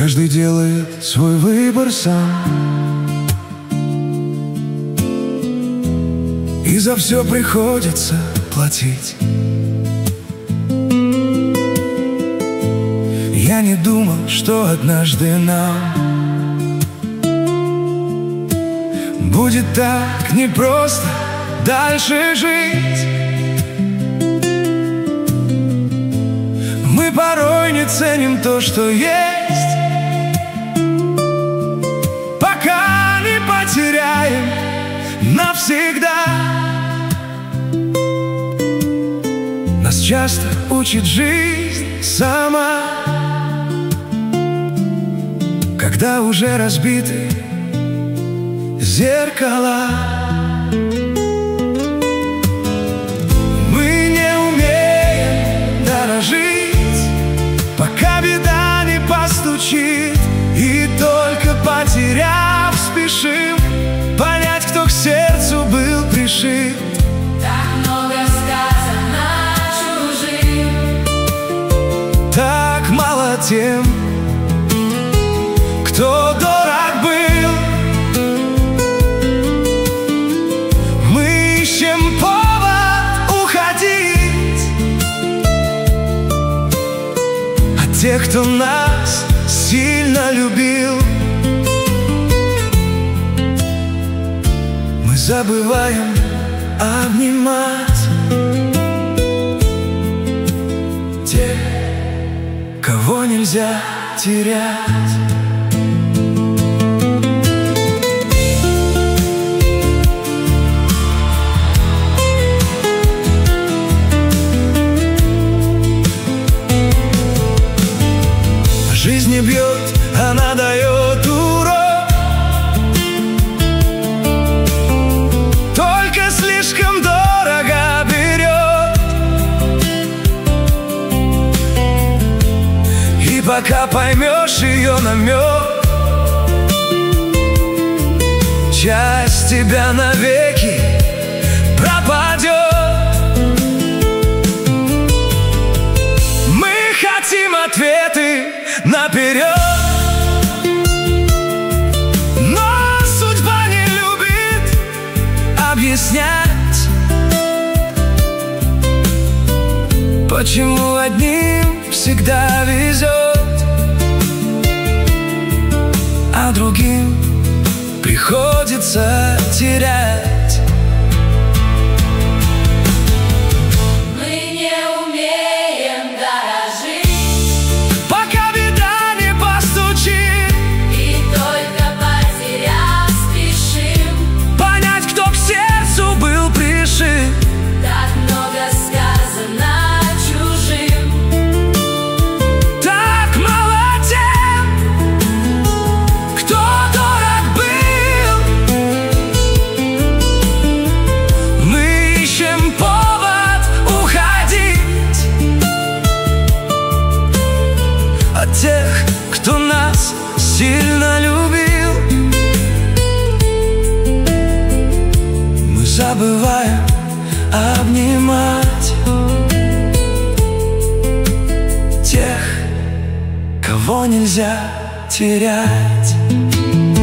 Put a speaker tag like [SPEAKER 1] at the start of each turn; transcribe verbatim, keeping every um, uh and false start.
[SPEAKER 1] Каждый делает свой выбор сам, и за все приходится платить. Я не думал, что однажды нам будет так непросто дальше жить. Мы порой не ценим то, что есть, пока не потеряем навсегда. Нас часто учит жизнь сама, когда уже разбиты зеркала. Мы не умеем дорожить, пока беда не постучит, и только потеряв, спешим понять, кто к сердцу был пришит.
[SPEAKER 2] Так много сказано чужим,
[SPEAKER 1] так мало тем, кто дорог был. Мы ищем повод уходить от тех, кто нас сильно любил. Мы забываем обнимать тех, кого нельзя терять. Жизнь не бьет, она дает урок, только слишком дорого берет. И пока поймешь ее намек, часть тебя навеки пропадет. Мы хотим ответы наперед, но судьба не любит объяснять, почему одним всегда везет, а другим приходится терять. От тех, кто нас сильно любил, мы забываем обнимать тех, кого нельзя терять.